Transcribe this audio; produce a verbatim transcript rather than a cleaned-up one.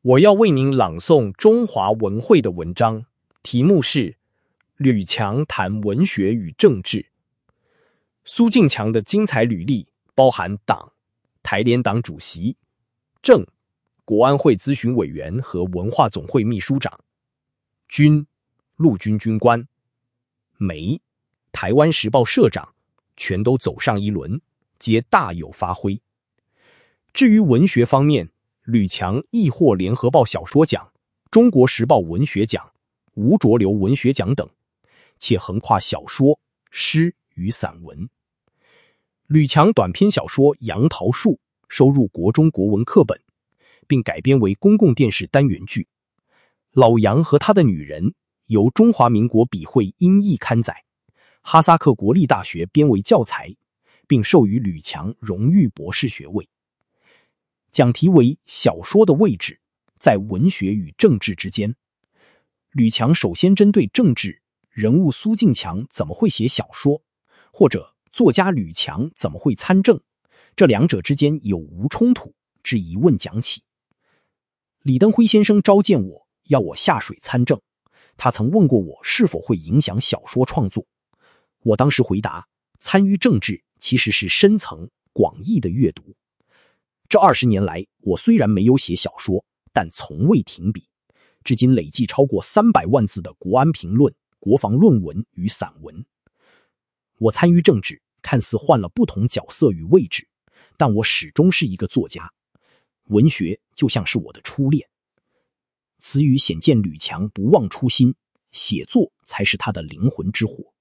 我要为您朗诵中华文汇的文章，题目是《吕强谈文学与政治》。苏进强的精彩履历包含党、台联党主席、政、国安会咨询委员和文化总会秘书长，军、陆军军官，媒、台湾时报社长，全都走上一轮，皆大有发挥。至于文学方面，吕强亦获联合报小说奖、中国时报文学奖、吴浊流文学奖等，且横跨小说、诗与散文。吕强短篇小说《杨桃树》收入国中国文课本，并改编为公共电视单元剧。老杨和他的女人由中华民国笔会音译刊载，哈萨克国立大学编为教材，并授予吕强荣誉博士学位。讲题为小说的位置在文学与政治之间。吕强首先针对政治人物苏进强怎么会写小说，或者作家吕强怎么会参政，这两者之间有无冲突之疑问讲起。李登辉先生召见我，要我下水参政，他曾问过我是否会影响小说创作。我当时回答，参与政治其实是深层广义的阅读。这二十年来，我虽然没有写小说，但从未停笔，至今累计超过三百万字的国安评论、国防论文与散文。我参与政治，看似换了不同角色与位置，但我始终是一个作家。文学就像是我的初恋。此语显见吕强不忘初心，写作才是他的灵魂之火。